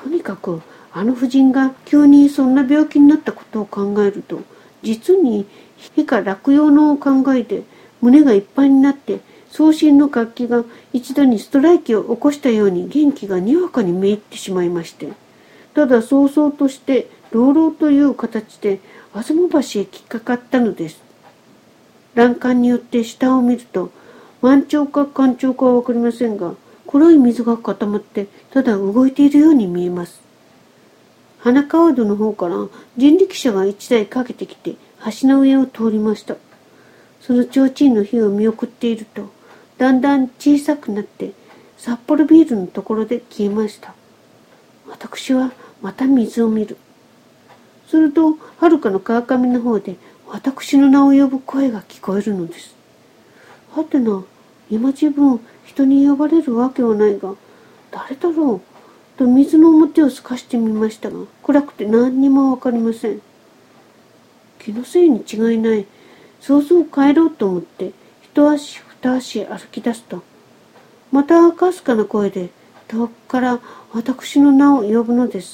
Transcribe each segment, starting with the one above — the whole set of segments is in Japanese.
とにかくあの婦人が急にそんな病気になったことを考えると、実に皮下落葉の考えで胸がいっぱいになって、送信の活気が一度にストライキを起こしたように元気がにわかにめいってしまいまして、ただ早々として朗々という形で東橋へ引っかかったのです。欄干によって下を見ると、満潮か干潮かはわかりませんが、黒い水が固まってただ動いているように見えます。花川戸の方から人力車が一台かけてきて橋の上を通りました。その提灯の火を見送っていると、だんだん小さくなって札幌ビールのところで消えました。私はまた水を見る。すると遥かの川上の方で私の名を呼ぶ声が聞こえるのです。はてな、今自分人に呼ばれるわけはないが、誰だろうと水の表を透かしてみましたが、暗くて何にもわかりません。気のせいに違いない。そうそう帰ろうと思って一足二足歩き出すと、またかすかな声で遠くから私の名を呼ぶのです。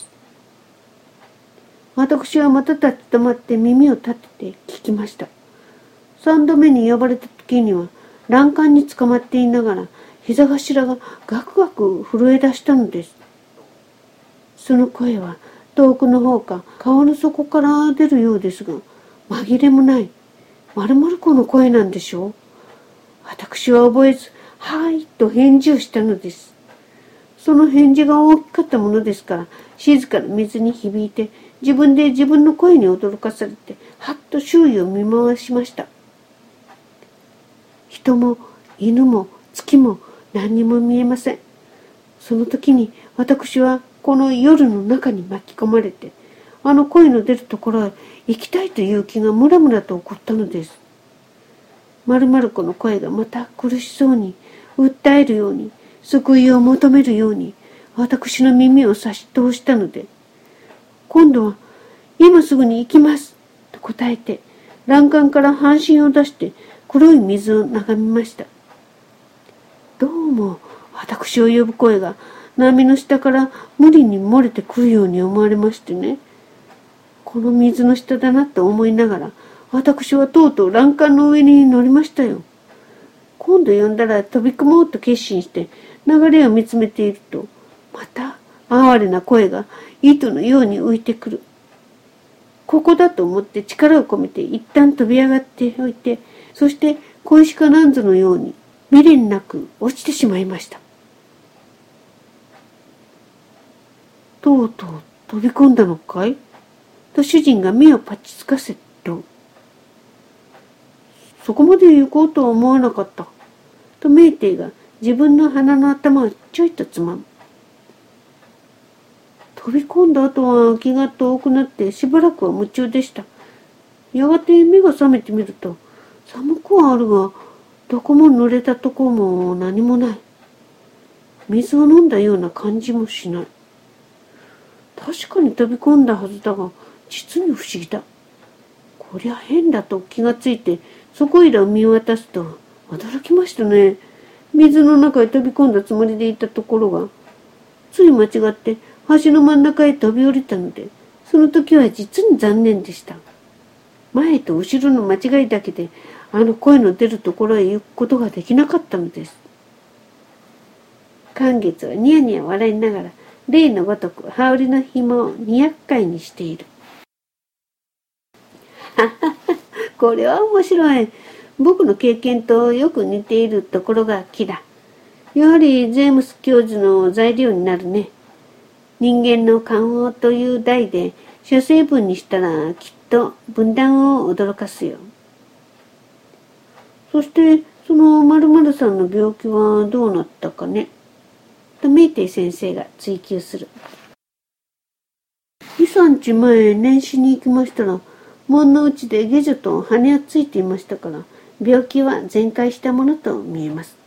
私はまた立ち止まって耳を立てて聞きました。三度目に呼ばれた時には欄干につかまっていながら膝頭がガクガク震え出したのです。その声は遠くの方か顔の底から出るようですが、紛れもない丸々子の声なんでしょう。私は覚えず、はいと返事をしたのです。その返事が大きかったものですから、静かな水に響いて、自分で自分の声に驚かされて、はっと周囲を見回しました。人も犬も月も何にも見えません。その時に私はこの夜の中に巻き込まれて、あの声の出るところへ行きたいという気がムラムラと起こったのです。丸々子の声がまた苦しそうに、訴えるように、救いを求めるように、私の耳を差し通したので、今度は、今すぐに行きます、と答えて、欄干から半身を出して黒い水を眺めました。どうも、私を呼ぶ声が波の下から無理に漏れてくるように思われましてね。この水の下だなと思いながら、私はとうとう欄干の上に乗りましたよ。今度呼んだら飛び込もうと決心して流れを見つめていると、また哀れな声が糸のように浮いてくる。ここだと思って力を込めて一旦飛び上がっておいて、そして小石かなんぞのように未練なく落ちてしまいました。とうとう飛び込んだのかいと主人が目をパチつかせと、そこまで行こうとは思わなかったとメイテイが自分の鼻の頭をちょいとつまむ。飛び込んだ後は気が遠くなってしばらくは夢中でした。やがて目が覚めてみると、寒くはあるがどこも濡れたとこも何もない。水を飲んだような感じもしない。確かに飛び込んだはずだが、実に不思議だ。こりゃ変だと気がついて、そこいらを見渡すと驚きましたね。水の中へ飛び込んだつもりでいたところが、つい間違って橋の真ん中へ飛び降りたので、その時は実に残念でした。前と後ろの間違いだけで、あの声の出るところへ行くことができなかったのです。寛月はニヤニヤ笑いながら、例のごとく羽織の紐を200回にしている。これは面白い。僕の経験とよく似ているところが木だ。やはりジェームス教授の材料になるね。人間の感応という題で書生文にしたらきっと文壇を驚かすよ。そしてその〇〇さんの病気はどうなったかねとメイテイ先生が追求する。2、3日前年始に行きましたら、門の内で下女と羽をついていましたから、病気は全快したものと見えます。